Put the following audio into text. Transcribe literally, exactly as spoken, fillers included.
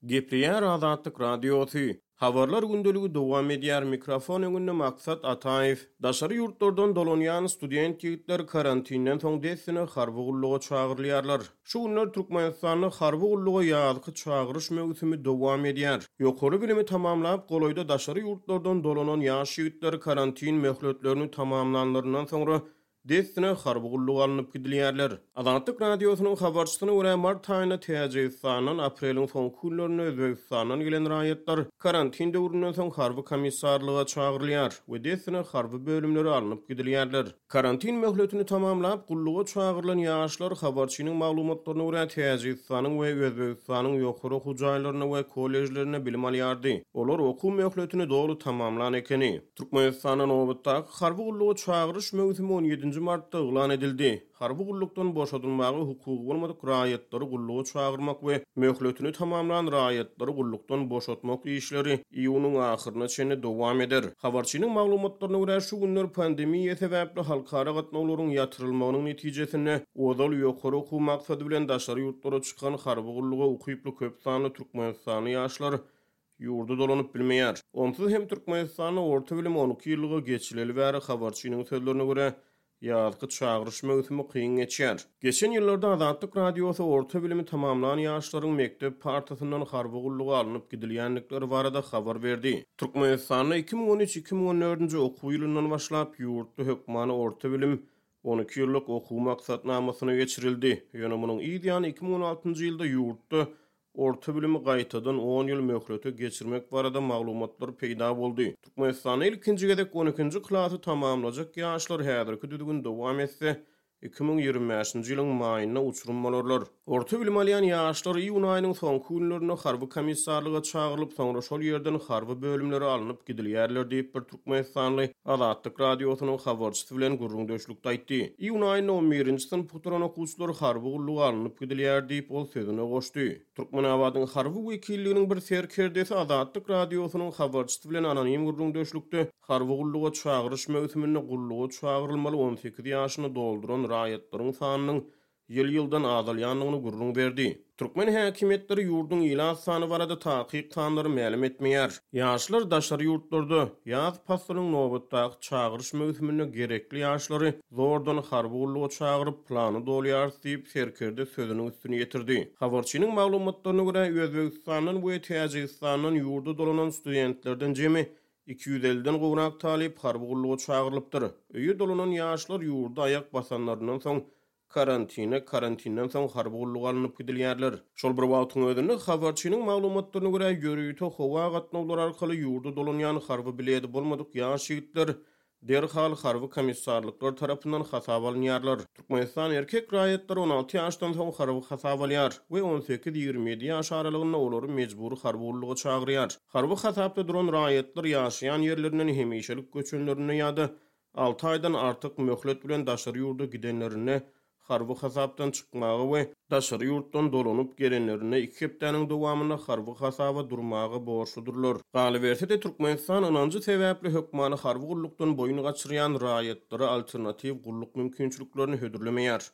Gepleýär Azatlyk Radiosu. Habarlar gündölügi dowam edýär. Mikrofon öňünde maksat Ataýew. Daşary ýurtlardan dolanýan student ýigitler karantinden soň desine harby gulluga çagyrylýarlar. Şu günler Türkmenistanyň harby gulluga ýazgy çagyryş mewsimi dowam edýär. Ýokary bilimi tamamlap goloýda daşary ýurtlardan dolanan ýaş ýigitler karantin möhletlerini tamamlananlaryndan soňra desine harby gulluga alınıp gidilýärler. Azatlyk Radiosynyň habarçysyna görä mart aýyna Täjikistanyň apreliň soňky günlerinde Özbegistandan gelen raýatlar karantin döwründen soň harby komissarlyga çagyrylýar we desine harby bölümleri alınıp gidilýärler. Karantin möhletini tamamlap gulluga çagyrylan ýaşlar habarçynyň maglumatlaryna görä Täjikistanyň we Özbegistanyň ýokary hujaýlaryna we kollejlerine bilim alýardy. Olar okuw möhletini dogry tamamlan ekeni. Türkmenistanyň nowatda harby gulluga çagyryş mewsimi on ýedinji martda elan edildi. Harby gullukdan boşadylmagy hukuky bolmadyk raýatlary gulluga çagyrmak we möhletini tamamlanan raýatlary gullukdan boşatmak işleri iýunyň ahyryna çenli dowam eder. Habarçynyň maglumatlaryna görä şu günler pandemiýa sebäpli halkara gatnawlaryň ýatyrylmagynyň netijesinde odal ýokary okuw maksady bilen daşary ýurtlara çykan harby gulluga ukyply köp sanly Türkmenistanyň ýaşlary ýurdu dolanyp bilmeýär. Onsuz hem Türkmenistanyň orta bilim on iki ýyllygy geçileli bäri habarçynyň sözlerine görä ýazgy çagyryş mewsimi kyn geçýär. Geçen ýyllarda Azatlyk Radiosy orta bilimi tamamlanan ýaşlaryň mektep partasyndan harby gulluga alınıp gidilýänlikleri barada habar berdi. Türkmenistanyň iki ming on üç iki ming on dördünji okuw ýylyndan başlap ýurtda hökmany orta bilim on iki ýyllyk okuw maksatnamasyna geçirildi. Ýöne munyň ideýany iki ming on altynjy ýylda ýurtda orta bilimi gaýtadan on ýyl möhleti geçirmek barada maglumatlar peýda boldy. Türkmenistanyň ilkinji gedek on ikinji klasy tamamlajak ýaşlar häzirki düdügün dowam etse iki ming ýygrimi beşinji ýylyň maýyna uçurmalarlar. Orta bilim alýan ýaşlar iýun aýynyň soňky günlerinde harby komissarlyga çagyrylyp soňra şol ýerden harby bölümleri alınıp gidilýärler diýip bir Türkmenistanyň Azatlyk Radiosynyň habarçysy bilen gurrun döşlükde aýtdy. Iýun aýynyň on birinji synp puturan okuwçylar harby gulluga alınıp gidilýär diýip ol sözüne goşdy. Türkmenabadyň harby wekilliginiň bir serkerdesi Azatlyk Radiosynyň habarçysy bilen anonim gurrun döşlükde harby gulluga çagyryş mewsumini gulluga çagyrylmaly on sekiz ýaşyny dolduran raýatlaryň sanynyň ýyl-ýyldan azalýanlygyny gurrun berdi. Türkmen häkimetleri ýurdun ýylan sany barada takyk sanlary ma'lum etmeýär. Ýaşlar daşary ýurtlarda ýaz paslaryň nowatdaky çagyryş mewsumine gerekli ýaşlary zordan harby gulluga çagyryp plany dolýar diýip serkerde sözüniň üstüne ýetirdi. Habarçynyň maglumatlaryna görä Özbegistanyň we Täjikistanyň ýurdu dolanan studentlerden jemi iki yüz elliden gowrak talip harby gulluga çagyrylypdyr. Öýe dolanan ýaşlar ýurda ayak basanlaryndan soň karantina karantindan soň harby gulluga alınıp gidilýärler. Şol bir wagtyň özünde habarçynyň maglumatlaryna görä ýörüýte howa gatnawlary arkaly ýurda dolanýan harby bilýärdi bolmadyk ýaş ýigitler derhal harby komissarlyklar tarapyndan hasap alınýarlar. Türkmenistan erkek raýatlary on alty ýaşdan soň harby hasap alýar we on sekiz ýigirmi ýedi ýaş aralygynda olary mejbur harby gulluga çagyrýar. Harby hasapda duran raýatlar ýaşaýan ýerlerinden hemişelik göçenlerine ýa-da alty aýdan artyk möhlet bilen daşary ýurda gidenlerine harby hasapdan çykmagy we daşary ýurtdan dolanyp gelenlerine iki hepdeniň dowamyna harby hasaba durmagy borçludurlar. Galy berse de Türkmenistan onuncu sebäpli hökmany harby gullukdan boyun gaçyrýan raýatlary alternativ gulluk mümkinçiliklerini hödürlemeýär.